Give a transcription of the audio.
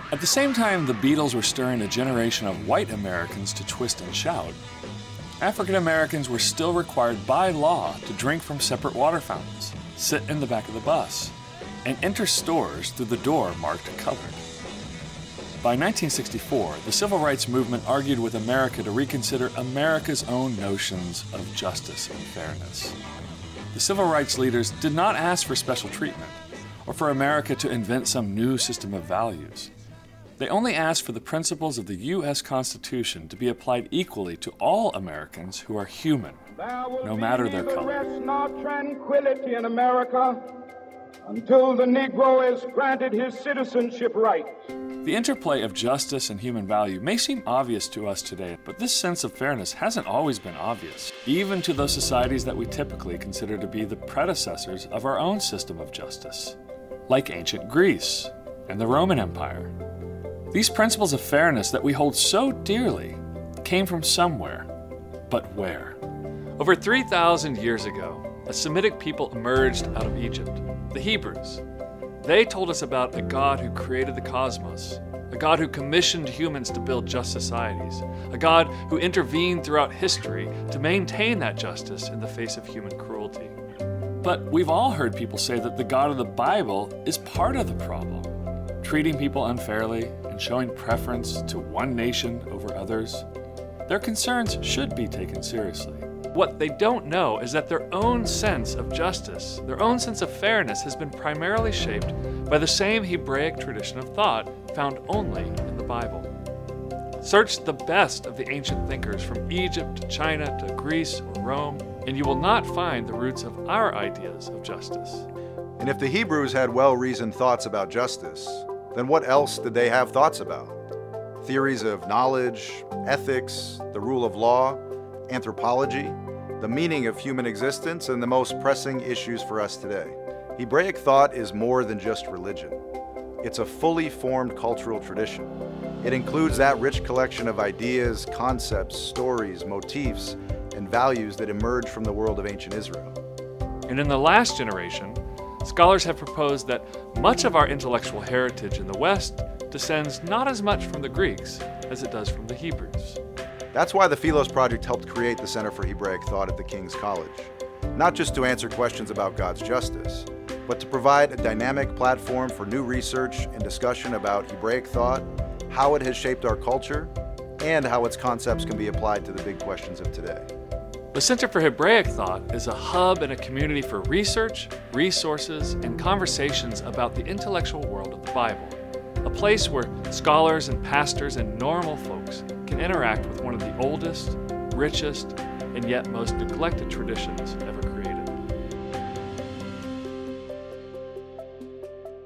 At the same time the Beatles were stirring a generation of white Americans to twist and shout, African Americans were still required by law to drink from separate water fountains, sit in the back of the bus, and enter stores through the door marked colored. By 1964, the Civil Rights Movement argued with America to reconsider America's own notions of justice and fairness. The civil rights leaders did not ask for special treatment or for America to invent some new system of values. They only asked for the principles of the U.S. Constitution to be applied equally to all Americans who are human, no matter their color. There will be neither rest nor tranquility in America until the Negro is granted his citizenship rights. The interplay of justice and human value may seem obvious to us today, but this sense of fairness hasn't always been obvious, even to those societies that we typically consider to be the predecessors of our own system of justice, like ancient Greece and the Roman Empire. These principles of fairness that we hold so dearly came from somewhere, but where? Over 3,000 years ago, a Semitic people emerged out of Egypt, the Hebrews. They told us about a God who created the cosmos, a God who commissioned humans to build just societies, a God who intervened throughout history to maintain that justice in the face of human cruelty. But we've all heard people say that the God of the Bible is part of the problem, treating people unfairly and showing preference to one nation over others. Their concerns should be taken seriously. What they don't know is that their own sense of justice, their own sense of fairness has been primarily shaped by the same Hebraic tradition of thought found only in the Bible. Search the best of the ancient thinkers from Egypt to China to Greece or Rome, and you will not find the roots of our ideas of justice. And if the Hebrews had well-reasoned thoughts about justice, then what else did they have thoughts about? Theories of knowledge, ethics, the rule of law, anthropology, the meaning of human existence, and the most pressing issues for us today. Hebraic thought is more than just religion. It's a fully formed cultural tradition. It includes that rich collection of ideas, concepts, stories, motifs, and values that emerged from the world of ancient Israel. And in the last generation, scholars have proposed that much of our intellectual heritage in the West descends not as much from the Greeks as it does from the Hebrews. That's why the Philos Project helped create the Center for Hebraic Thought at the King's College. Not just to answer questions about God's justice, but to provide a dynamic platform for new research and discussion about Hebraic thought, how it has shaped our culture, and how its concepts can be applied to the big questions of today. The Center for Hebraic Thought is a hub and a community for research, resources, and conversations about the intellectual world of the Bible. A place where scholars and pastors and normal folks can interact with one of the oldest, richest, and yet most neglected traditions ever created.